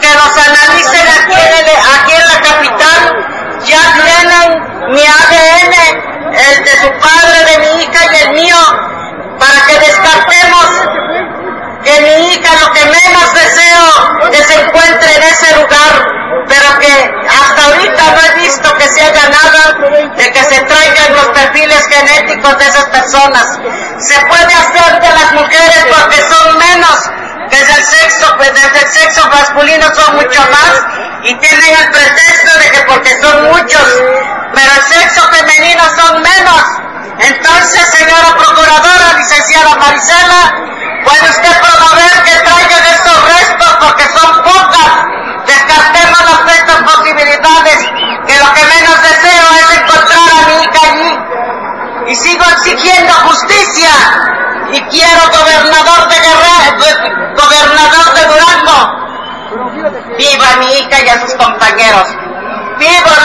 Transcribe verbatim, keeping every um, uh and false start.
que los analicen aquí en, el, aquí en la capital. Ya tienen mi A D N, el de su padre, de mi hija y el mío, para que descartemos que mi hija lo que menos deseo que se encuentre en ese lugar, pero que hasta ahorita no he visto que se haga nada de que se traigan los perfiles genéticos de esas personas. Se puede hacer de las mujeres porque son menos, que del sexo, pues desde el sexo masculino son mucho más y tienen el pretexto de que porque son muchos, pero el sexo femenino son menos. Entonces, señora procuradora, licenciada Marisela, puede usted promover que traigan estos restos porque son pocas. Descartemos estas posibilidades, que lo que menos deseo es encontrar a mi hija allí. Y sigo exigiendo justicia y quiero gobernador de Guerrero, gobernador de Durango. Viva mi hija y a sus compañeros. Viva